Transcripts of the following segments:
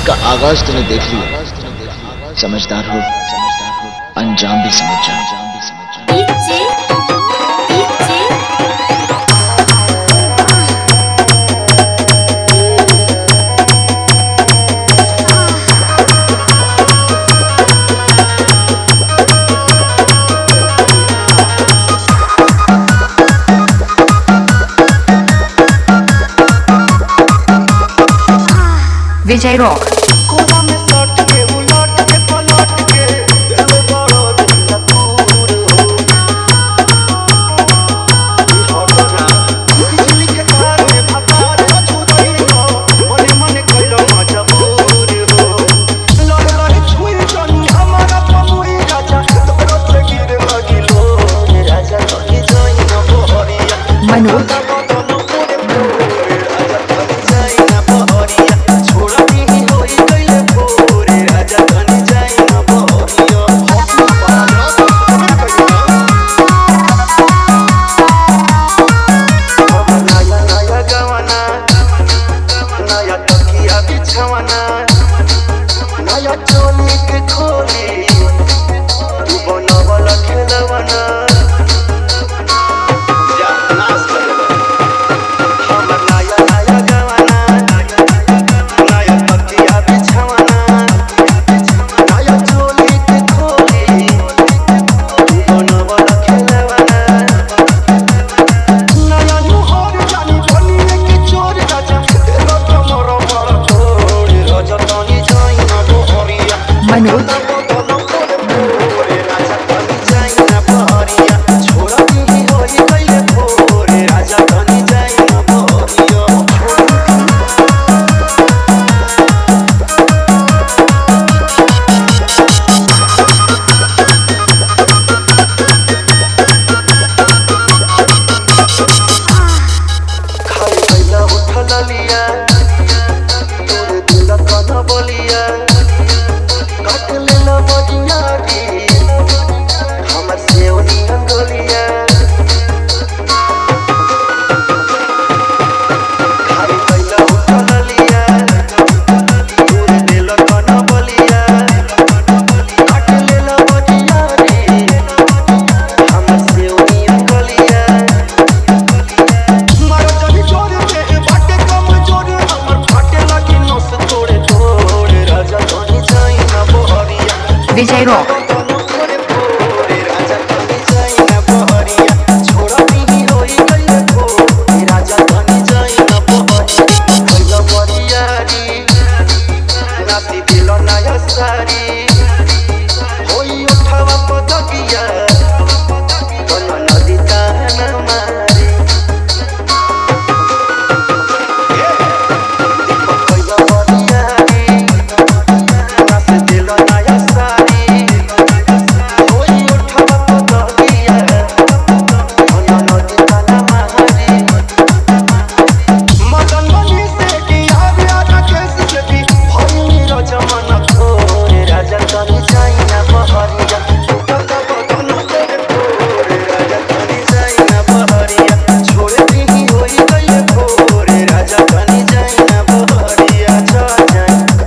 इसका आगाज तूने देख लिया, समझदार हो, अंजाम भी समझ जा। विजय रॉक मनोज नया चोली के खोली तू बनवला खेलवना जा नाच करेला हमर नया नया गवाना नया तकिया बिछावना नया चोली के खोली तू बनवला खेलवना नया नुहर जानी बनिए के चोर राजा तेरा कमर बड़ छोड़ राजा तनी जाई ना गोहरिया मनोज विजय रॉक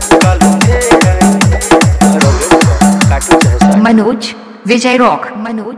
मनोज विजय रॉक मनोज